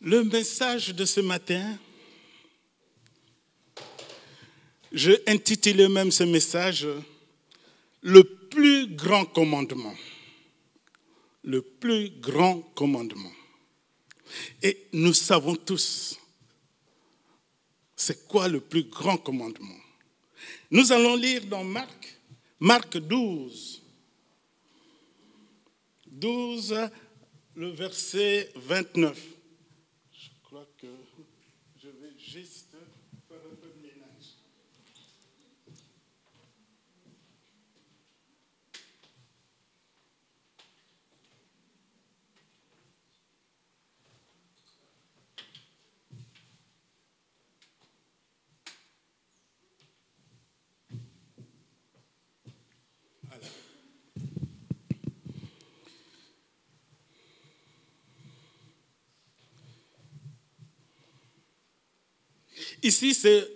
Le message de ce matin, j'ai intitulé même ce message « Le plus grand commandement ». Le plus grand commandement. Et nous savons tous, c'est quoi le plus grand commandement? Nous allons lire dans Marc 12. 12, le verset 29. Je crois que je vais juste faire un peu de ménage. Voilà. Ici, c'est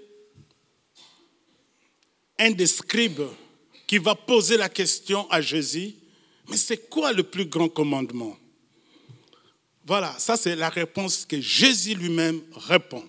un des scribes qui va poser la question à Jésus, mais c'est quoi le plus grand commandement? Voilà, ça c'est la réponse que Jésus lui-même répond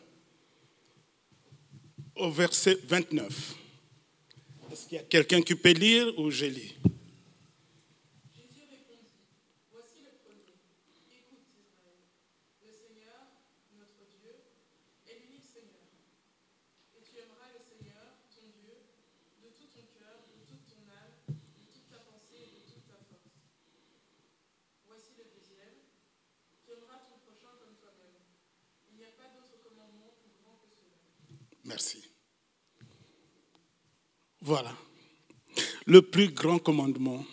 au verset 29. Est-ce qu'il y a quelqu'un qui peut lire ou je lis? Jésus répondit, voici le premier. Écoute Israël, le Seigneur, notre Dieu, est l'unique Seigneur. Et tu aimeras le Seigneur, ton Dieu, de tout ton cœur, de toute ton âme, de toute ta pensée et de toute ta force. Voici le deuxième. Tu aimeras ton prochain comme toi-même. Il n'y a pas d'autre commandement plus grand que cela. Merci. Voilà. Le plus grand commandement,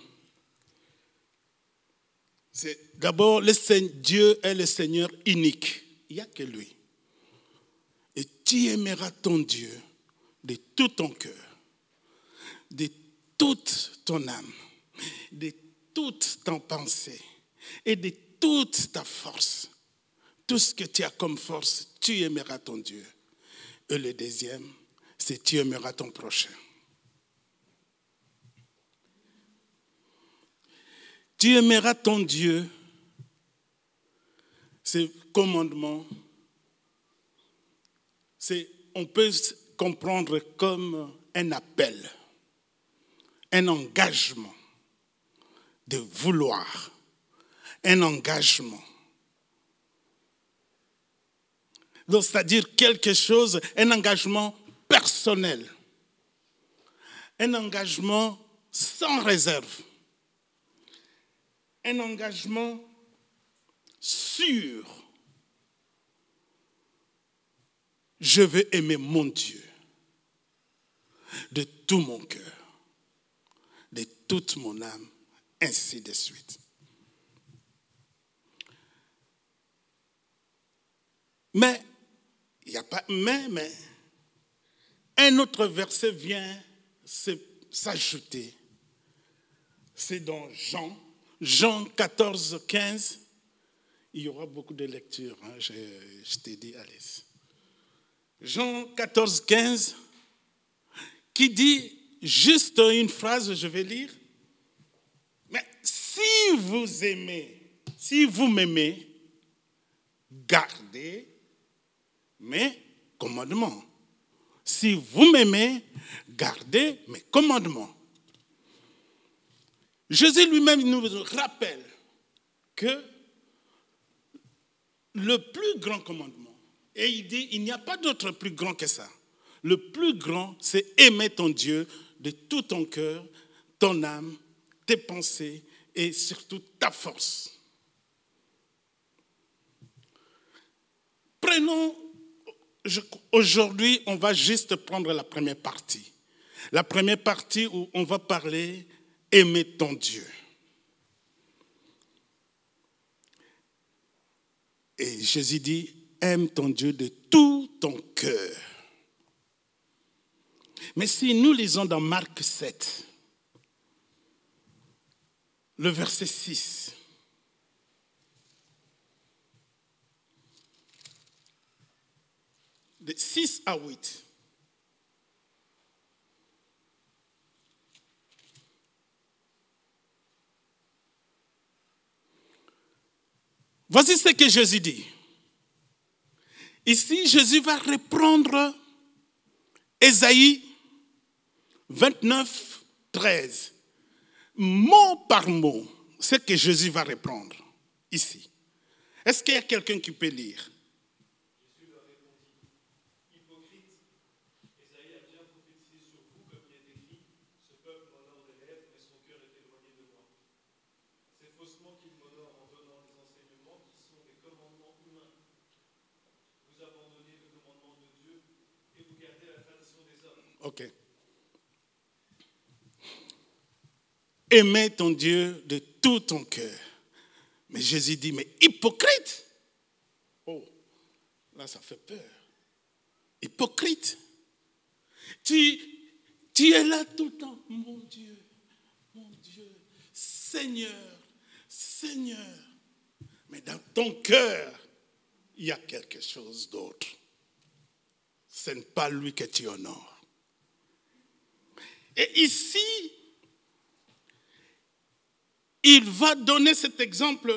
c'est d'abord Dieu est le Seigneur unique. Il n'y a que lui. Et tu aimeras ton Dieu de tout ton cœur, de toute ton âme, de toute ton pensée et de toute ta force. Tout ce que tu as comme force, tu aimeras ton Dieu. Et le deuxième, c'est tu aimeras ton prochain. Tu aimeras ton Dieu. Ce commandement, on peut comprendre comme un appel, un engagement de vouloir, un engagement. Donc, c'est-à-dire quelque chose, un engagement personnel, un engagement sans réserve, un engagement sûr. Je veux aimer mon Dieu de tout mon cœur, de toute mon âme, ainsi de suite. Mais, il n'y a pas mais, un autre verset vient s'ajouter. C'est dans Jean 14, 15. Il y aura beaucoup de lectures, hein, je t'ai dit, allez. Jean 14, 15, qui dit juste une phrase, je vais lire. Mais si vous m'aimez, gardez mes commandements. Si vous m'aimez, gardez mes commandements. Jésus lui-même nous rappelle que le plus grand commandement, et il dit, il n'y a pas d'autre plus grand que ça. Le plus grand, c'est aimer ton Dieu de tout ton cœur, ton âme, tes pensées et surtout ta force. Aujourd'hui, on va juste prendre la première partie. La première partie où on va parler aimer ton Dieu. Et Jésus dit, aime ton Dieu de tout ton cœur. Mais si nous lisons dans Marc 7, le verset 6, de 6 à 8, voici ce que Jésus dit. Ici, Jésus va reprendre Ésaïe 29, 13. Mot par mot, ce que Jésus va reprendre ici. Est-ce qu'il y a quelqu'un qui peut lire? Jésus leur répondit, hypocrite, Ésaïe a bien prophétisé sur vous comme il est écrit, ce peuple m'honore des lèvres, mais son cœur est éloigné de moi. C'est faussement qu'il m'honore en donnant des enseignements qui sont des commandements humains. Vous abandonnez le commandement de Dieu et vous gardez la tradition des hommes. Ok. Aimez ton Dieu de tout ton cœur. Mais Jésus dit, mais hypocrite. Oh, là ça fait peur. Hypocrite. Tu es là tout le temps. Mon Dieu, Seigneur, Seigneur. Mais dans ton cœur, il y a quelque chose d'autre. Ce n'est pas lui que tu honores. Et ici, il va donner cet exemple.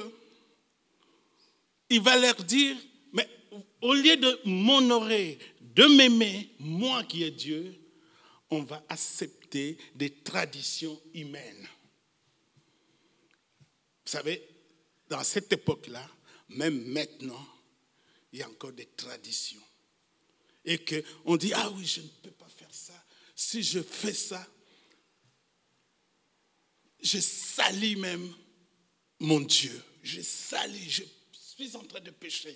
Il va leur dire, mais au lieu de m'honorer, de m'aimer, moi qui est Dieu, on va accepter des traditions humaines. Vous savez, dans cette époque-là, même maintenant, il y a encore des traditions. Et qu'on dit, ah oui, je ne peux pas faire ça. Si je fais ça, je salis même mon Dieu. Je suis en train de pécher.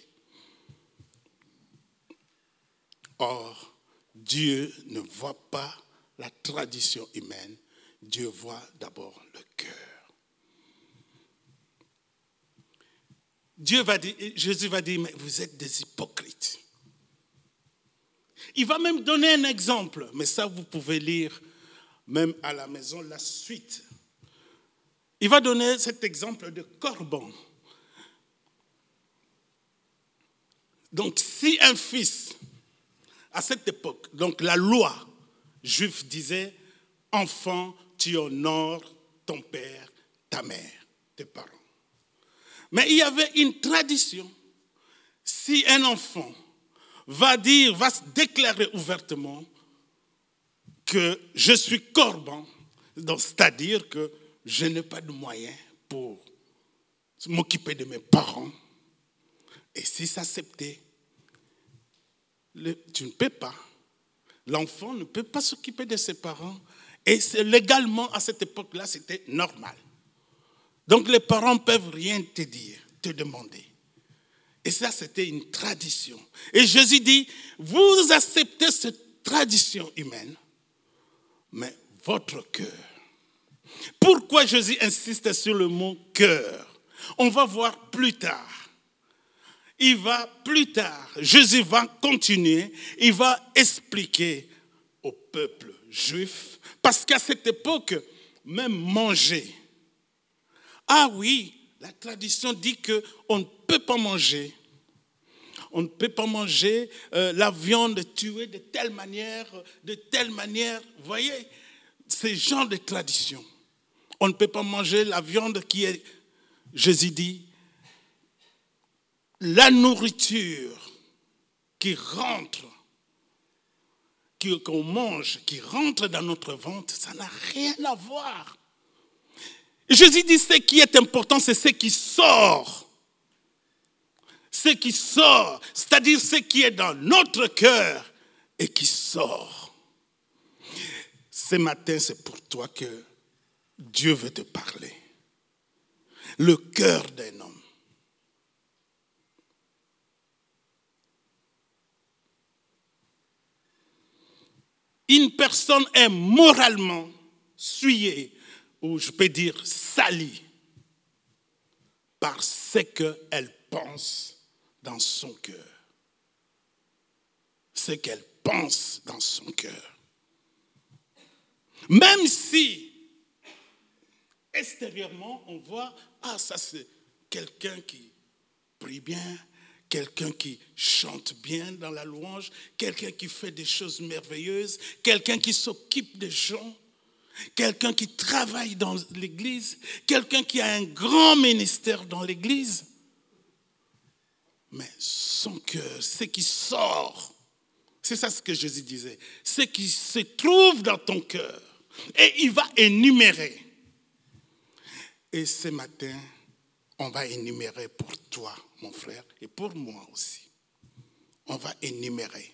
Or, Dieu ne voit pas la tradition humaine. Dieu voit d'abord le cœur. Jésus va dire, mais vous êtes des hypocrites. Il va même donner un exemple, mais ça vous pouvez lire même à la maison la suite. Il va donner cet exemple de corban. Donc, si un fils, à cette époque, donc la loi juive disait, enfant, tu honores ton père, ta mère, tes parents. Mais il y avait une tradition. Si un enfant va se déclarer ouvertement que je suis corban, donc c'est-à-dire que je n'ai pas de moyens pour m'occuper de mes parents. Et si c'est accepté, tu ne peux pas. L'enfant ne peut pas s'occuper de ses parents. Et légalement, à cette époque-là, c'était normal. Donc les parents ne peuvent rien te dire, te demander. Et ça, c'était une tradition. Et Jésus dit, vous acceptez cette tradition humaine, mais votre cœur. Pourquoi Jésus insiste sur le mot cœur? On va voir plus tard. Jésus va continuer, il va expliquer au peuple juif, parce qu'à cette époque, même manger. Ah oui, la tradition dit qu'on ne peut pas manger. On ne peut pas manger la viande tuée de telle manière. Vous voyez, ce genre de tradition. On ne peut pas manger la viande qui est, Jésus dit, la nourriture qui rentre, qu'on mange, qui rentre dans notre ventre, ça n'a rien à voir. Jésus dit, ce qui est important, c'est ce qui sort. Ce qui sort, c'est-à-dire ce qui est dans notre cœur et qui sort. Ce matin, c'est pour toi que Dieu veut te parler. Le cœur d'un homme. Une personne est moralement souillée, ou je peux dire salie, par ce qu'elle pense dans son cœur. Ce qu'elle pense dans son cœur. Même si, extérieurement, on voit, ah, ça c'est quelqu'un qui prie bien, quelqu'un qui chante bien dans la louange, quelqu'un qui fait des choses merveilleuses, quelqu'un qui s'occupe des gens, quelqu'un qui travaille dans l'église, quelqu'un qui a un grand ministère dans l'église. Mais son cœur cœur, ce qui sort. C'est ça ce que Jésus disait. Ce qui se trouve dans ton cœur. Et il va énumérer. Et ce matin, on va énumérer pour toi, mon frère, et pour moi aussi. On va énumérer.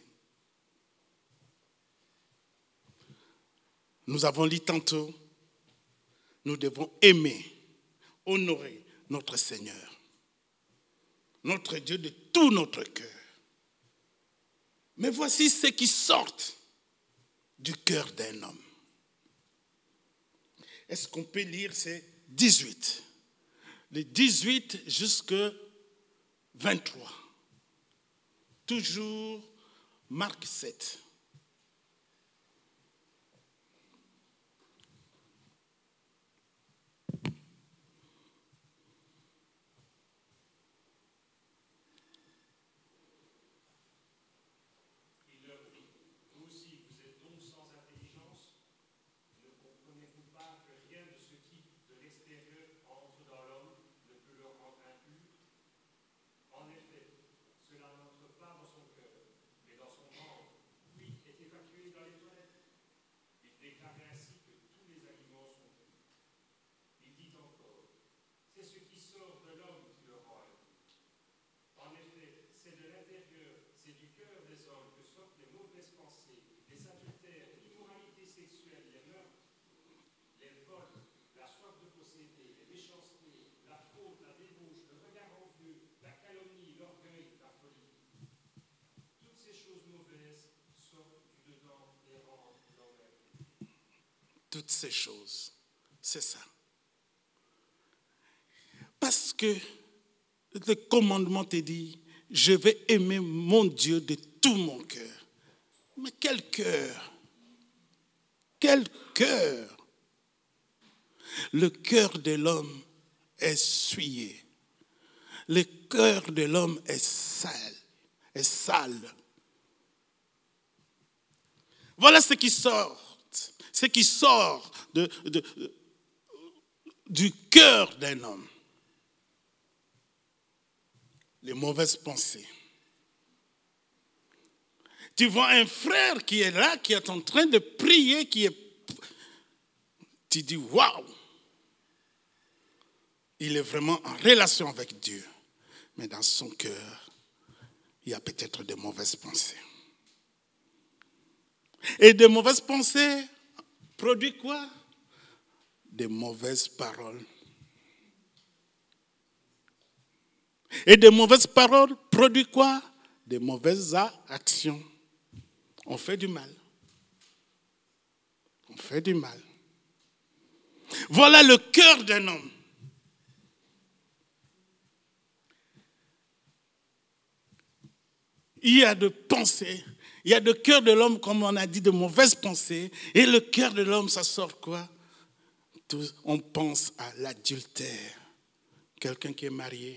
Nous avons lu tantôt, nous devons aimer, honorer notre Seigneur, notre Dieu de tout notre cœur. Mais voici ce qui sort du cœur d'un homme. Est-ce qu'on peut lire ces 18? Les 18 jusqu'à 23. Toujours Marc 7. Toutes ces choses, c'est ça. Parce que le commandement te dit, je vais aimer mon Dieu de tout mon cœur. Mais quel cœur? Quel cœur? Le cœur de l'homme est souillé. Le cœur de l'homme est sale. Voilà ce qui sort. Ce qui sort du cœur d'un homme. Les mauvaises pensées. Tu vois un frère qui est là, qui est en train de prier, tu dis waouh, il est vraiment en relation avec Dieu. Mais dans son cœur, il y a peut-être de mauvaises pensées. Et de mauvaises pensées produit quoi? Des mauvaises paroles. Et des mauvaises paroles produit quoi? Des mauvaises actions. On fait du mal. On fait du mal. Voilà le cœur d'un homme. Il y a de pensées. Il y a le cœur de l'homme, comme on a dit, de mauvaises pensées. Et le cœur de l'homme, ça sort quoi? On pense à l'adultère. Quelqu'un qui est marié,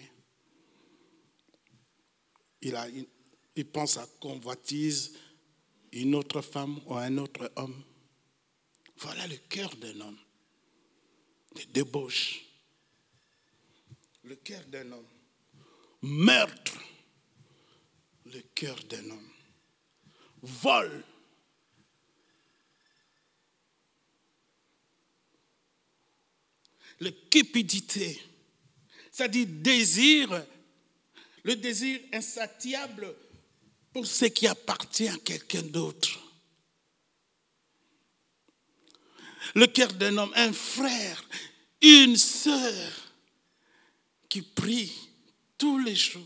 il pense à convoitise une autre femme ou un autre homme. Voilà le cœur d'un homme. De débauche. Le cœur d'un homme. Meurtre. Le cœur d'un homme. Vol. La cupidité, c'est-à-dire désir, le désir insatiable pour ce qui appartient à quelqu'un d'autre. Le cœur d'un homme, un frère, une sœur qui prie tous les jours.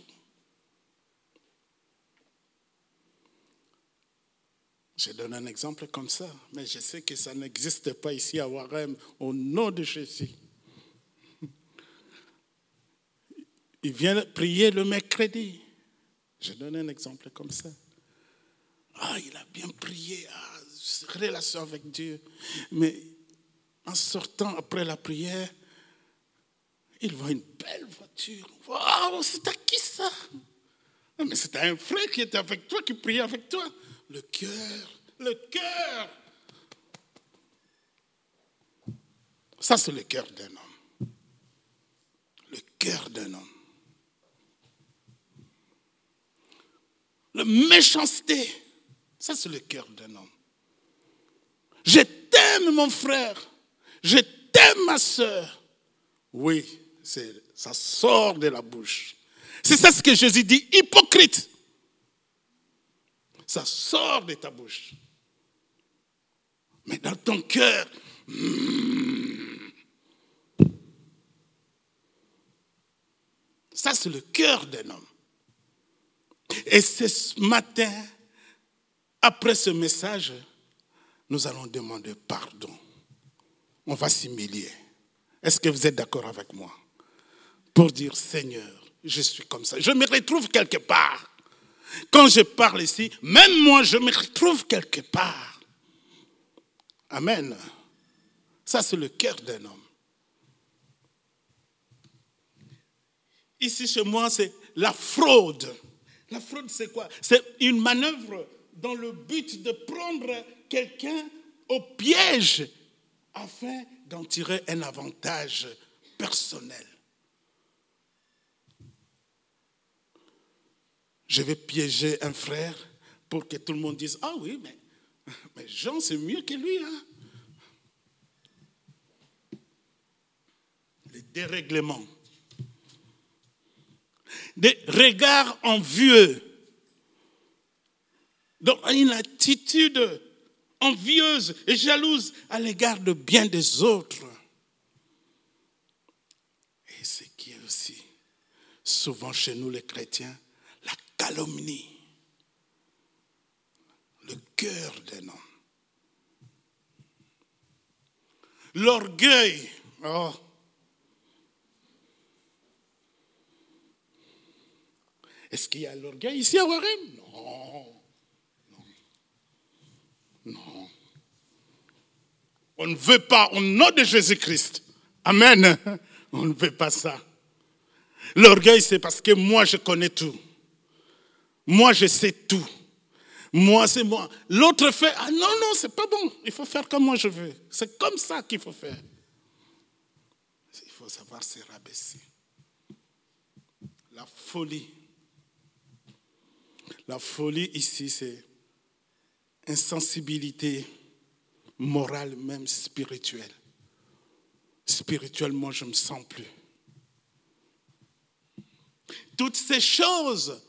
Je donne un exemple comme ça, mais je sais que ça n'existe pas ici à Warem, au nom de Jésus. Il vient prier le mercredi. Je donne un exemple comme ça. Il a bien prié, relation avec Dieu. Mais en sortant après la prière, il voit une belle voiture. Waouh, c'est à qui ça? Non, mais c'était un frère qui était avec toi, qui priait avec toi. Le cœur. Ça, c'est le cœur d'un homme. Le cœur d'un homme. la méchanceté. Ça, c'est le cœur d'un homme. Je t'aime, mon frère. Je t'aime, ma sœur. Oui, ça sort de la bouche. C'est ça ce que Jésus dit, hypocrite. Ça sort de ta bouche. Mais dans ton cœur, ça c'est le cœur d'un homme. Et ce matin, après ce message, nous allons demander pardon. On va s'humilier. Est-ce que vous êtes d'accord avec moi? Pour dire, Seigneur, je suis comme ça. Je me retrouve quelque part. Quand je parle ici, même moi, je me retrouve quelque part. Amen. Ça, c'est le cœur d'un homme. Ici, chez moi, c'est la fraude. La fraude, c'est quoi? C'est une manœuvre dans le but de prendre quelqu'un au piège afin d'en tirer un avantage personnel. Je vais piéger un frère pour que tout le monde dise « Ah oui, mais Jean, c'est mieux que lui. Hein? » Les dérèglements. Des regards envieux. Donc, une attitude envieuse et jalouse à l'égard de bien des autres. Et ce qui est aussi souvent chez nous les chrétiens, la calomnie. Le cœur d'un homme. L'orgueil. Oh. Est-ce qu'il y a l'orgueil ici à Warem? Non. On ne veut pas, au nom de Jésus-Christ. Amen. On ne veut pas ça. L'orgueil, c'est parce que moi, je connais tout. Moi, je sais tout. Moi, c'est moi. L'autre fait, ah non, c'est pas bon. Il faut faire comme moi je veux. C'est comme ça qu'il faut faire. Il faut savoir se rabaisser. La folie. La folie ici, c'est insensibilité morale, même spirituelle. Spirituellement, je ne me sens plus. Toutes ces choses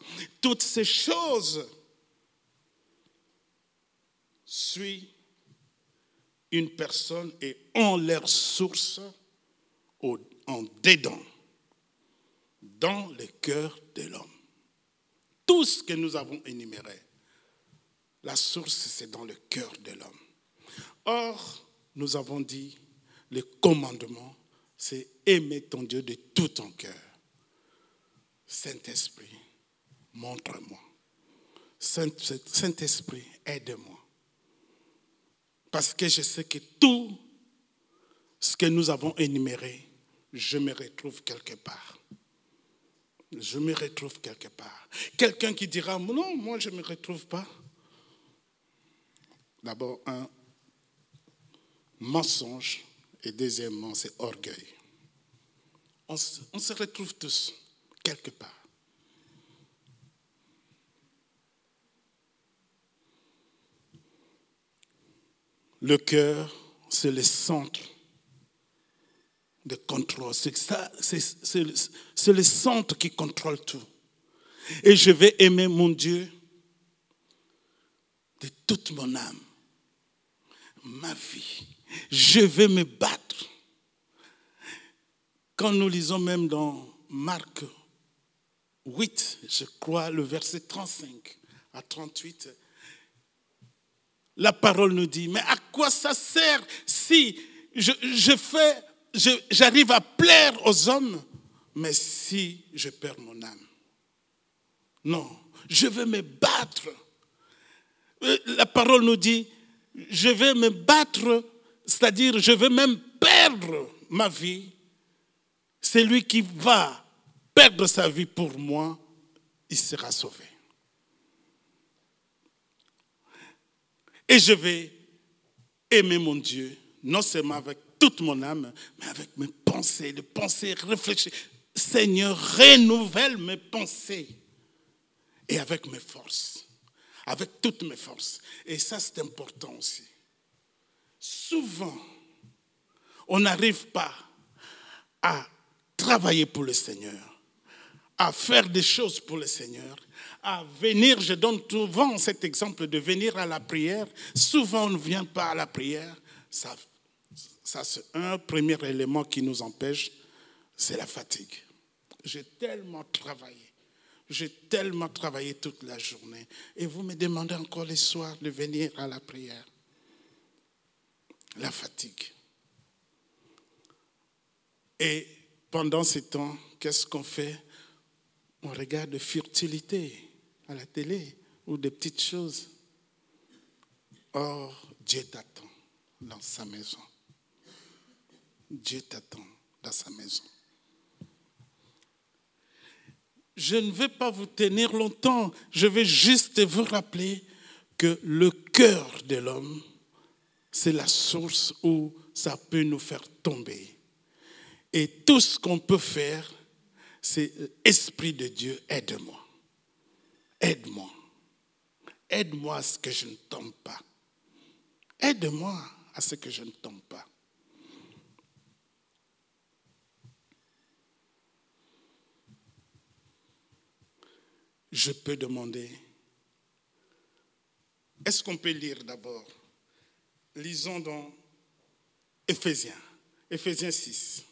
suivent une personne et ont leur source en dedans, dans le cœur de l'homme. Tout ce que nous avons énuméré, la source, c'est dans le cœur de l'homme. Or, nous avons dit, le commandement, c'est aimer ton Dieu de tout ton cœur. Saint-Esprit, montre-moi. Saint-Esprit, aide-moi. Parce que je sais que tout ce que nous avons énuméré, je me retrouve quelque part. Je me retrouve quelque part. Quelqu'un qui dira, non, moi je ne me retrouve pas. D'abord, un mensonge et deuxièmement, c'est orgueil. On se retrouve tous quelque part. Le cœur, c'est le centre de contrôle. C'est le centre qui contrôle tout. Et je vais aimer mon Dieu de toute mon âme, ma vie. Je vais me battre. Quand nous lisons même dans Marc 8, je crois, le verset 35 à 38, la parole nous dit, mais à quoi ça sert si j'arrive à plaire aux hommes, mais si je perds mon âme? Non, je vais me battre. La parole nous dit, je vais me battre, c'est-à-dire je vais même perdre ma vie. Celui qui va perdre sa vie pour moi, il sera sauvé. Et je vais aimer mon Dieu, non seulement avec toute mon âme, mais avec mes pensées, les pensées réfléchies. Seigneur, renouvelle mes pensées. et avec mes forces, avec toutes mes forces. Et ça, c'est important aussi. Souvent, on n'arrive pas à travailler pour le Seigneur, à faire des choses pour le Seigneur, à venir, je donne souvent cet exemple de venir à la prière. Souvent, on ne vient pas à la prière. Ça c'est un premier élément qui nous empêche, c'est la fatigue. J'ai tellement travaillé toute la journée. Et vous me demandez encore les soirs de venir à la prière. La fatigue. Et pendant ce temps, qu'est-ce qu'on fait? On regarde de futilité à la télé ou des petites choses. Or, Dieu t'attend dans sa maison. Dieu t'attend dans sa maison. Je ne vais pas vous tenir longtemps. Je vais juste vous rappeler que le cœur de l'homme, c'est la source où ça peut nous faire tomber. Et tout ce qu'on peut faire, c'est Esprit de Dieu, aide-moi. Aide-moi. Aide-moi à ce que je ne tombe pas. Aide-moi à ce que je ne tombe pas. Je peux demander, est-ce qu'on peut lire d'abord? Lisons dans Éphésiens 6.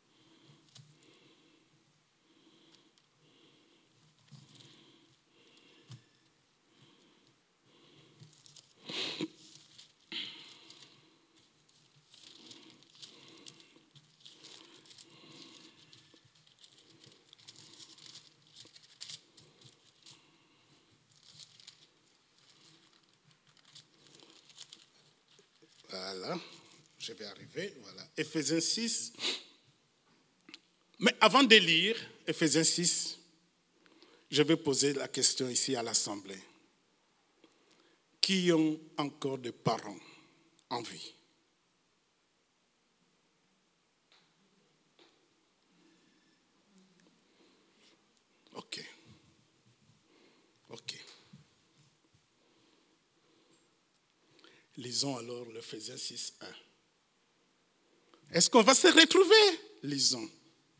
Voilà, je vais arriver. Voilà, Éphésiens 6. Mais avant de lire Éphésiens 6, je vais poser la question ici à l'Assemblée. Qui ont encore des parents en vie? Ok. Lisons alors l'Éphésiens 6, 1. Est-ce qu'on va se retrouver? Lisons.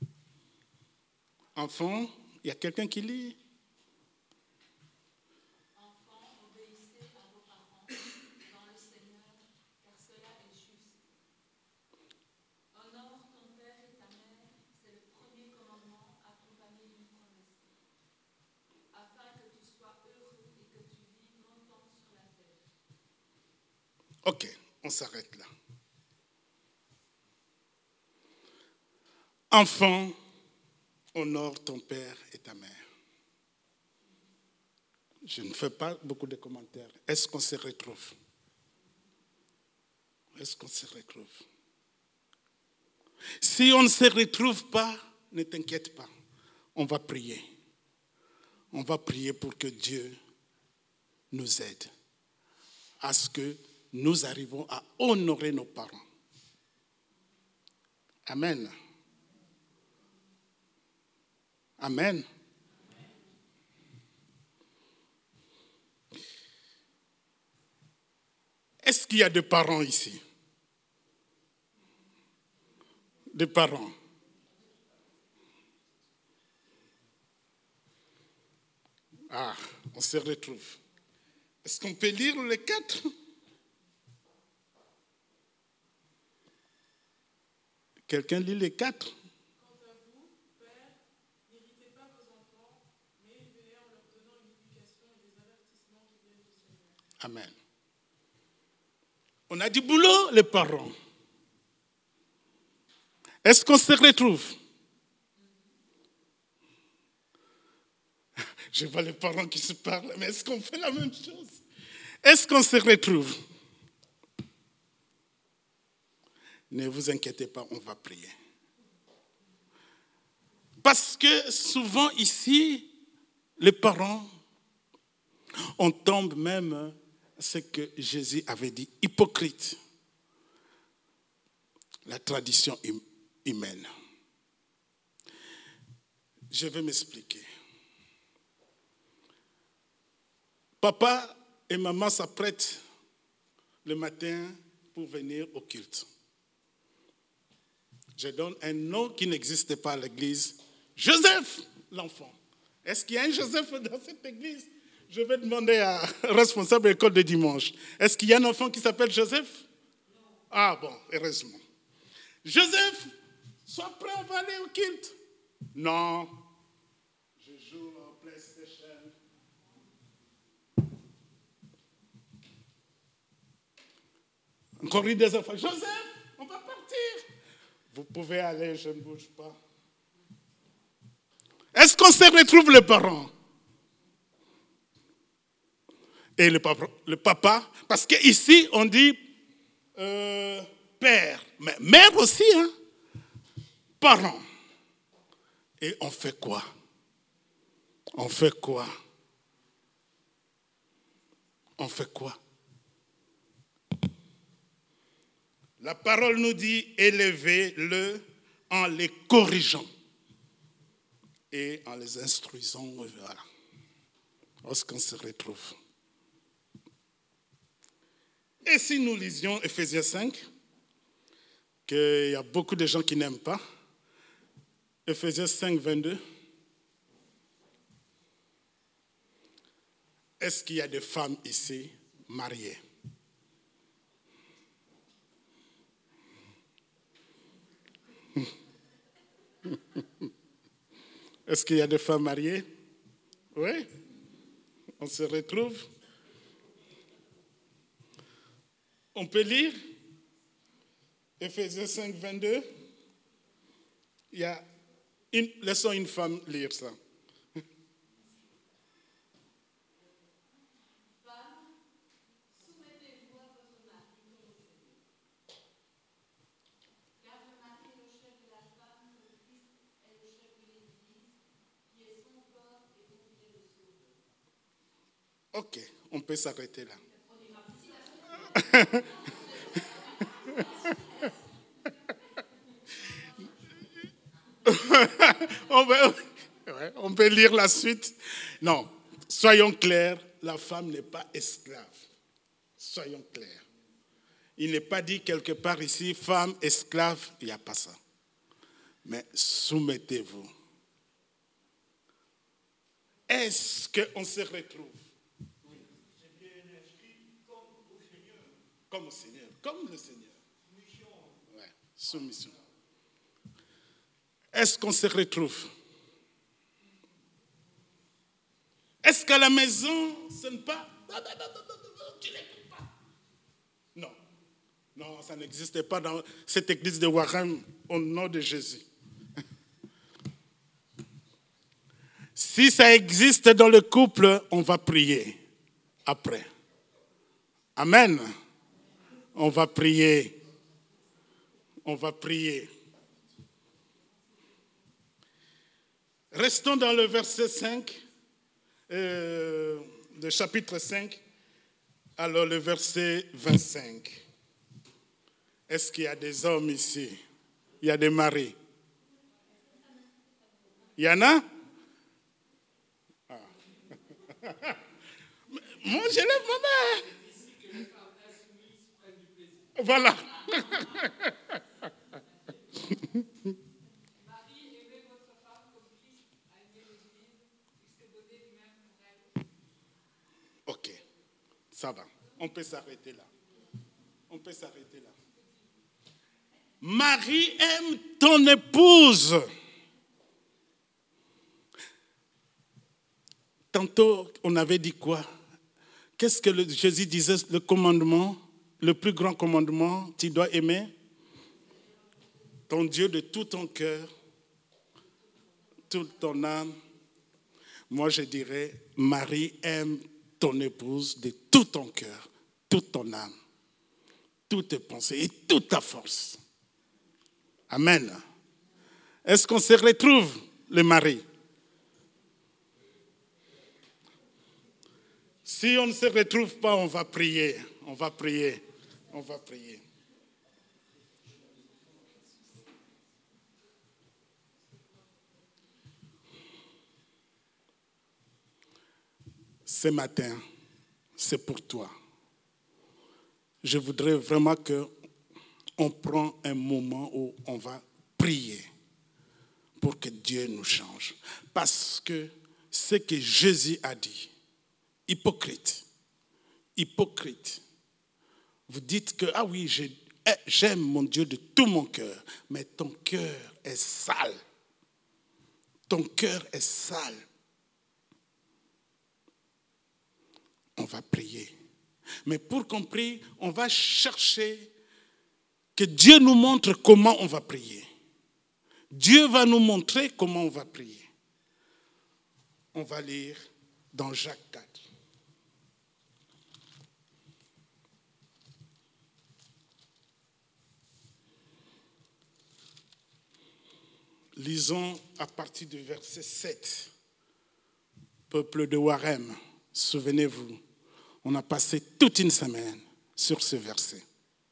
Enfants, il y a quelqu'un qui lit? Enfants, obéissez à vos parents dans le Seigneur, car cela est juste. Honore ton père et ta mère, c'est le premier commandement accompagné d'une promesse, afin que tu sois heureux et que tu vives longtemps sur la terre. Ok, on s'arrête là. Enfant, honore ton père et ta mère. Je ne fais pas beaucoup de commentaires. Est-ce qu'on se retrouve? Est-ce qu'on se retrouve? Si on ne se retrouve pas, ne t'inquiète pas. On va prier. On va prier pour que Dieu nous aide à ce que nous arrivons à honorer nos parents. Amen. Amen. Est-ce qu'il y a des parents ici? Des parents? Ah, on se retrouve. Est-ce qu'on peut lire les 4? Quelqu'un lit les 4? Quant à vous, pères, n'irritez pas vos enfants, mais élevez-les en leur donnant une éducation et des avertissements qui viennent du Seigneur. Amen. On a du boulot, les parents. Est-ce qu'on se retrouve? Je vois les parents qui se parlent, mais est-ce qu'on fait la même chose? Est-ce qu'on se retrouve? Ne vous inquiétez pas, on va prier. Parce que souvent ici, les parents, on tombe même à ce que Jésus avait dit, hypocrite. La tradition humaine. Je vais m'expliquer. Papa et maman s'apprêtent le matin pour venir au culte. Je donne un nom qui n'existe pas à l'église. Joseph, l'enfant. Est-ce qu'il y a un Joseph dans cette église? Je vais demander à responsable de l'école de dimanche. Est-ce qu'il y a un enfant qui s'appelle Joseph? Ah bon, heureusement. Joseph, sois prêt, on va aller au culte. Non, je joue au PlayStation. Encore une des enfants. Joseph, on va partir. Vous pouvez aller, je ne bouge pas. Est-ce qu'on se retrouve les parents? Et le papa, parce qu'ici on dit père, mais mère aussi, hein? Parents. Et on fait quoi? On fait quoi? On fait quoi? La parole nous dit élevez-le en les corrigeant et en les instruisant. Voilà. Lorsqu'on se retrouve. Et si nous lisions Ephésiens 5, qu'il y a beaucoup de gens qui n'aiment pas, Ephésiens 5, 22, est-ce qu'il y a des femmes ici mariées? Est-ce qu'il y a des femmes mariées? Oui. On se retrouve. On peut lire Ephésiens 5, 22. Laissons une femme lire ça. Ok, on peut s'arrêter là. On peut lire la suite. Non, soyons clairs, la femme n'est pas esclave. Soyons clairs. Il n'est pas dit quelque part ici, femme, esclave, il n'y a pas ça. Mais soumettez-vous. Est-ce qu'on se retrouve? Comme au Seigneur, comme le Seigneur. Ouais, soumission. Est-ce qu'on se retrouve? Est-ce qu'à la maison, ce n'est pas... Non, tu n'écoutes pas. Non. Non, ça n'existait pas dans cette église de Warren au nom de Jésus. Si ça existe dans le couple, on va prier après. Amen. On va prier. On va prier. Restons dans le verset 5, le chapitre 5, alors le verset 25. Est-ce qu'il y a des hommes ici? Il y a des maris? Il y en a? Ah. Moi, je lève ma main. Voilà. Ok, ça va. On peut s'arrêter là. On peut s'arrêter là. Marie aime ton épouse. Tantôt, on avait dit quoi? Qu'est-ce que Jésus disait, le commandement? Le plus grand commandement, tu dois aimer ton Dieu de tout ton cœur, toute ton âme. Moi, je dirais, Marie aime ton épouse de tout ton cœur, toute ton âme, toutes tes pensées et toute ta force. Amen. Est-ce qu'on se retrouve, les maris? Si on ne se retrouve pas, on va prier. On va prier. On va prier. Ce matin, c'est pour toi. Je voudrais vraiment qu'on prenne un moment où on va prier pour que Dieu nous change. Parce que ce que Jésus a dit, hypocrite, vous dites que, ah oui, j'aime mon Dieu de tout mon cœur, mais ton cœur est sale. Ton cœur est sale. On va prier. Mais pour qu'on prie, on va chercher que Dieu nous montre comment on va prier. Dieu va nous montrer comment on va prier. On va lire dans Jacques 4. Lisons à partir du verset 7. Peuple de Warem, souvenez-vous, on a passé toute une semaine sur ce verset.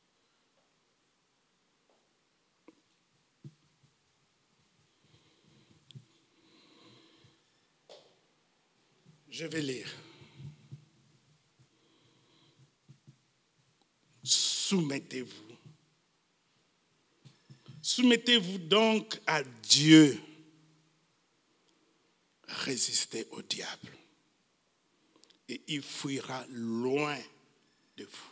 Je vais lire. Soumettez-vous. Soumettez-vous donc à Dieu. Résistez au diable. Et il fuira loin de vous.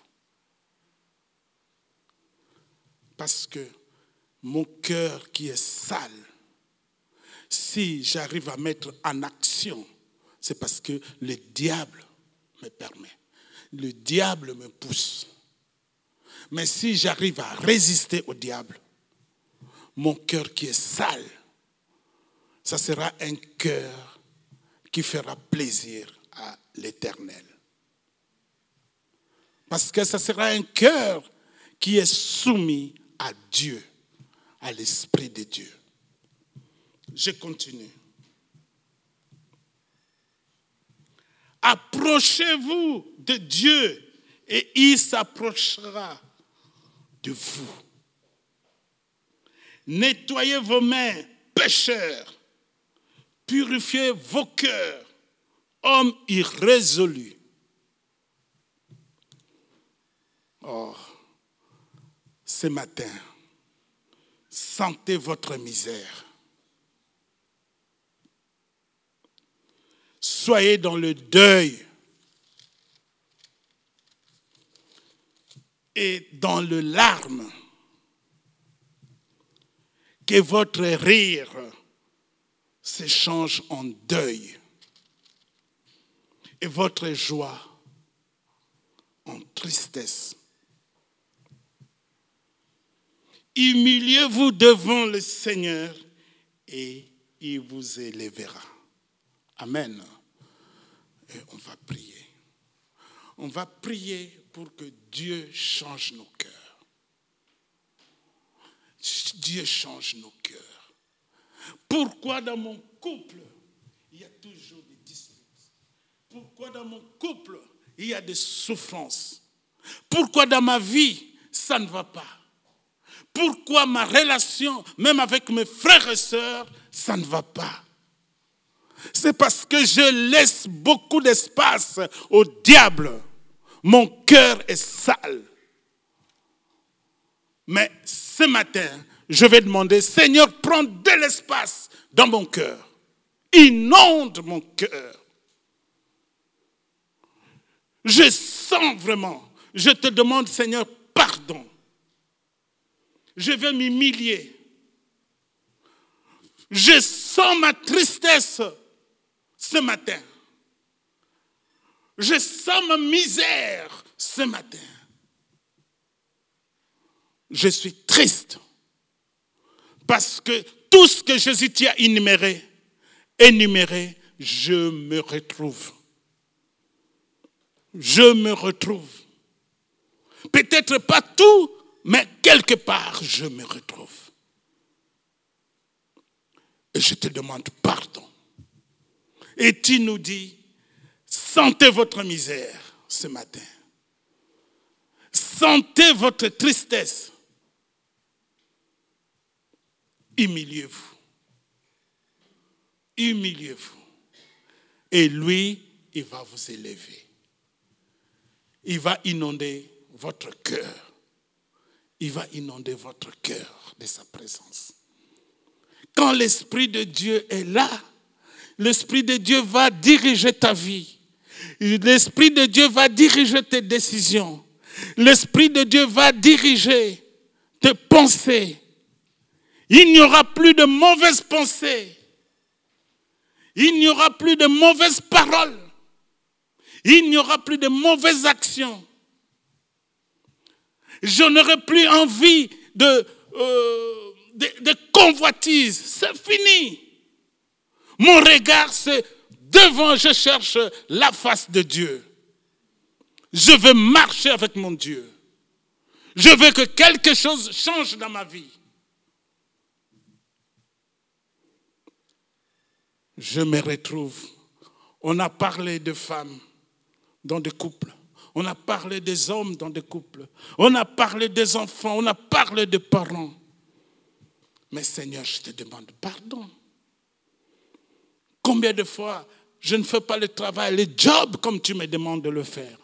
Parce que mon cœur qui est sale, si j'arrive à mettre en action, c'est parce que le diable me permet. Le diable me pousse. Mais si j'arrive à résister au diable, mon cœur qui est sale, ça sera un cœur qui fera plaisir à l'Éternel. Parce que ça sera un cœur qui est soumis à Dieu, à l'Esprit de Dieu. Je continue. Approchez-vous de Dieu et il s'approchera de vous. Nettoyez vos mains, pécheurs. Purifiez vos cœurs, hommes irrésolus. Oh, ce matin, sentez votre misère. Soyez dans le deuil et dans le larme. Que votre rire s'échange en deuil et votre joie en tristesse. Humiliez-vous devant le Seigneur et il vous élèvera. Amen. Et on va prier. On va prier pour que Dieu change nos cœurs. Dieu change nos cœurs. Pourquoi dans mon couple, il y a toujours des disputes? Pourquoi dans mon couple, il y a des souffrances? Pourquoi dans ma vie, ça ne va pas? Pourquoi ma relation, même avec mes frères et sœurs, ça ne va pas? C'est parce que je laisse beaucoup d'espace au diable. Mon cœur est sale. Mais ce matin, je vais demander, Seigneur, prends de l'espace dans mon cœur. Inonde mon cœur. Je sens vraiment, je te demande, Seigneur, pardon. Je vais m'humilier. Je sens ma tristesse ce matin. Je sens ma misère ce matin. Je suis triste parce que tout ce que Jésus t'a énuméré, je me retrouve. Je me retrouve. Peut-être pas tout, mais quelque part, je me retrouve. Et je te demande pardon. Et tu nous dis, sentez votre misère ce matin. Sentez votre tristesse. Humiliez-vous. Humiliez-vous. Et lui, il va vous élever. il va inonder votre cœur. Il va inonder votre cœur de sa présence. Quand l'Esprit de Dieu est là, l'Esprit de Dieu va diriger ta vie. L'Esprit de Dieu va diriger tes décisions. L'Esprit de Dieu va diriger tes pensées. Il n'y aura plus de mauvaises pensées. Il n'y aura plus de mauvaises paroles. Il n'y aura plus de mauvaises actions. Je n'aurai plus envie de convoitise. C'est fini. Mon regard, c'est devant, je cherche la face de Dieu. Je veux marcher avec mon Dieu. Je veux que quelque chose change dans ma vie. Je me retrouve. On a parlé de femmes dans des couples. On a parlé des hommes dans des couples. On a parlé des enfants. On a parlé des parents. Mais Seigneur, je te demande pardon. Combien de fois je ne fais pas le travail, le job comme tu me demandes de le faire?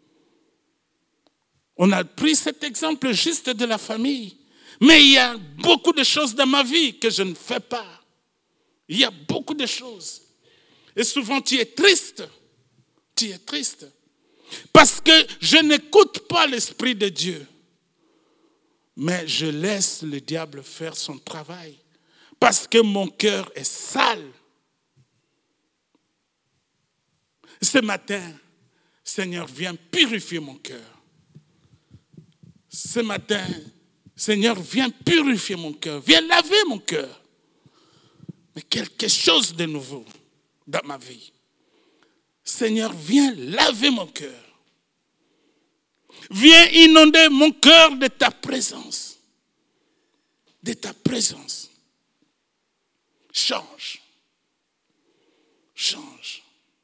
On a pris cet exemple juste de la famille. Mais il y a beaucoup de choses dans ma vie que je ne fais pas. Il y a beaucoup de choses. Et souvent tu es triste. Tu es triste. Parce que je n'écoute pas l'Esprit de Dieu. Mais je laisse le diable faire son travail. Parce que mon cœur est sale. Ce matin, Seigneur, viens purifier mon cœur. Ce matin, Seigneur, viens purifier mon cœur. Viens laver mon cœur. Mais quelque chose de nouveau dans ma vie. Seigneur, viens laver mon cœur. Viens inonder mon cœur de ta présence. De ta présence. Change. Change.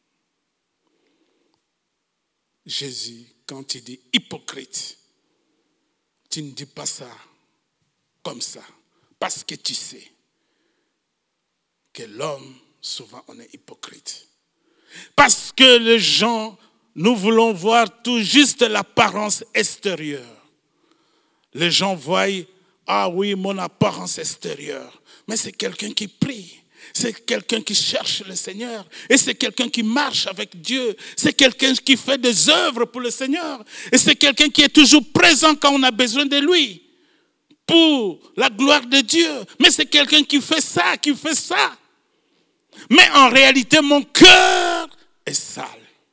Jésus, quand il dit hypocrite, tu ne dis pas ça comme ça. Parce que tu sais que l'homme, souvent, on est hypocrite. Parce que les gens, nous voulons voir tout juste l'apparence extérieure. Les gens voient, ah oui, mon apparence extérieure. Mais c'est quelqu'un qui prie. C'est quelqu'un qui cherche le Seigneur. Et c'est quelqu'un qui marche avec Dieu. C'est quelqu'un qui fait des œuvres pour le Seigneur. Et c'est quelqu'un qui est toujours présent quand on a besoin de lui. Pour la gloire de Dieu. Mais c'est quelqu'un qui fait ça, qui fait ça. Mais en réalité, mon cœur est sale.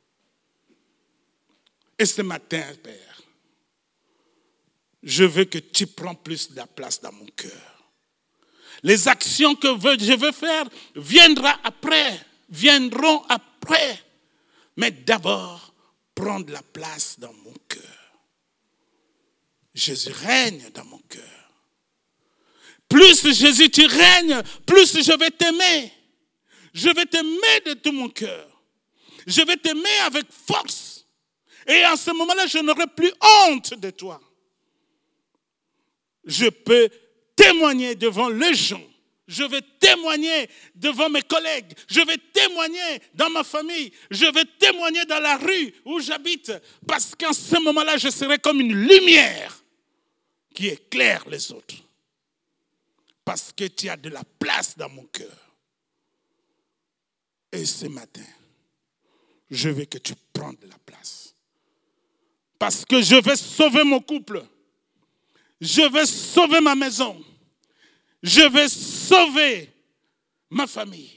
Et ce matin, Père, je veux que tu prends plus de la place dans mon cœur. Les actions que je veux faire viendront après. Mais d'abord, prendre la place dans mon cœur. Jésus règne dans mon cœur. Plus Jésus, tu règnes, plus je vais t'aimer. Je vais t'aimer de tout mon cœur. Je vais t'aimer avec force. Et en ce moment-là, je n'aurai plus honte de toi. Je peux témoigner devant les gens. Je vais témoigner devant mes collègues. Je vais témoigner dans ma famille. Je vais témoigner dans la rue où j'habite. Parce qu'en ce moment-là, je serai comme une lumière qui éclaire les autres. Parce que tu as de la place dans mon cœur. Et ce matin, je veux que tu prennes de la place. Parce que je vais sauver mon couple. Je vais sauver ma maison. Je vais sauver ma famille.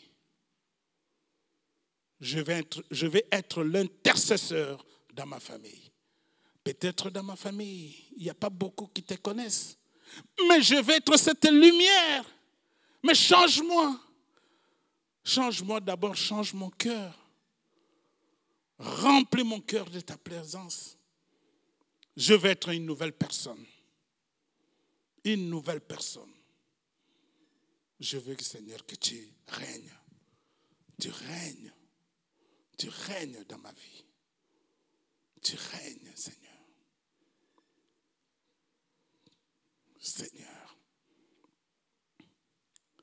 Je vais être l'intercesseur dans ma famille. Peut-être dans ma famille, il n'y a pas beaucoup qui te connaissent. Mais je vais être cette lumière. Mais change-moi. Change-moi d'abord, change mon cœur. Remplis mon cœur de ta présence. Je vais être une nouvelle personne. Une nouvelle personne. Je veux, Seigneur, que tu règnes. Tu règnes. Tu règnes dans ma vie. Tu règnes, Seigneur. Seigneur.